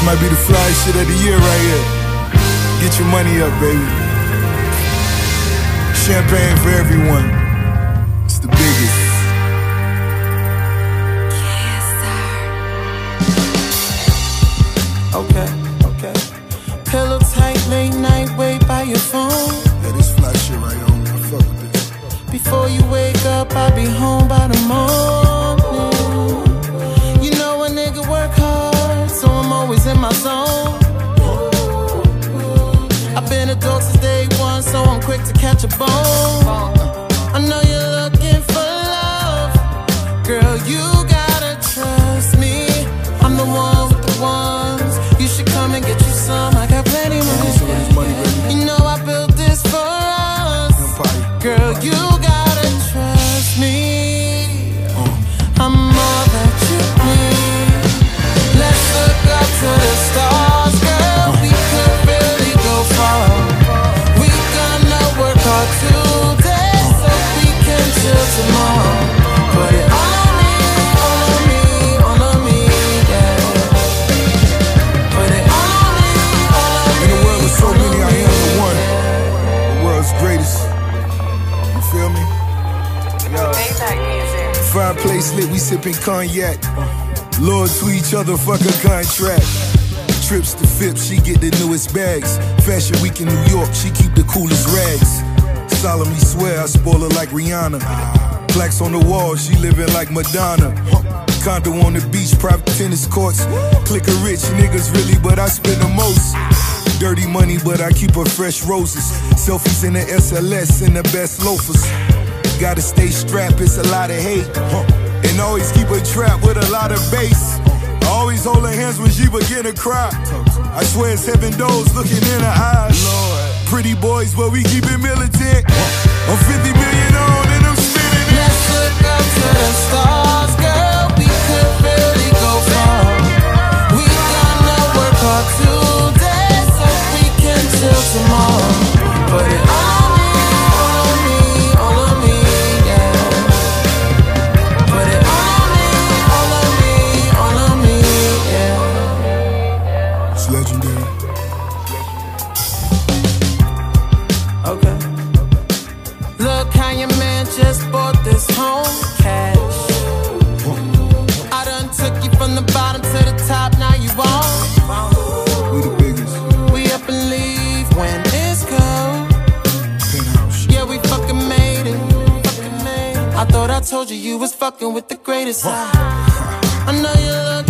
Might be the flyest shit of the year right here. Get your money up, baby. Champagne for everyone. It's the biggest. Yes, sir. Okay. Pillow tight, late night, wait by your phone. Yeah, this fly shit right on. I fuck with this. Before you wake up, I'll be home by the morning. You know a nigga work hard, so I'm always in my zone. I've been a dog since day one, so I'm quick to catch a bone. I know you're looking for love, girl, you gotta trust me. I'm the one with the ones. You should come and get you some. I got plenty money. You know I built this for us. Girl, you gotta trust me. I'm all that you need. Let's look up to the stars, girl. We could really go far. We gonna work hard today, so we can chill tomorrow. Put it all on me, all on me, all on me, yeah. Put it all on me, all on me. In a world with so many, I am the one. The world's greatest. You feel me? Yo. Fireplace lit, we sipping cognac. Lord to each other, fuck a contract. Trips to Phipps, she get the newest bags. Fashion week in New York, she keep the coolest rags. Solemnly swear I spoil her like Rihanna. Plaques on the wall, she living like Madonna. Condo on the beach, private tennis courts. Click of rich niggas really, but I spend the most. Dirty money, but I keep her fresh roses. Selfies in the SLS and the best loafers. Gotta stay strapped, it's a lot of hate. And always keep her trapped with a lot of bass. I always hold her hands when she begin to cry. I swear it's heaven doors looking in her eyes. Pretty boys, but we keep it militant. I'm 50 million on and I'm spinning it. Let's look up to the stars, girl. We could really go far. We gonna work hard today, so we can chill tomorrow. Put it all on me, all on me, all on me, yeah. Put it all on me, all on me, all on me, yeah. It's legendary. Okay. Look how your man just bought this home cash. I done took you from the bottom to the top, now you on. We the biggest. We up and leave when it's cold. Penthouse. Yeah, we fucking made it. I thought I told you you was fucking with the greatest. I know you look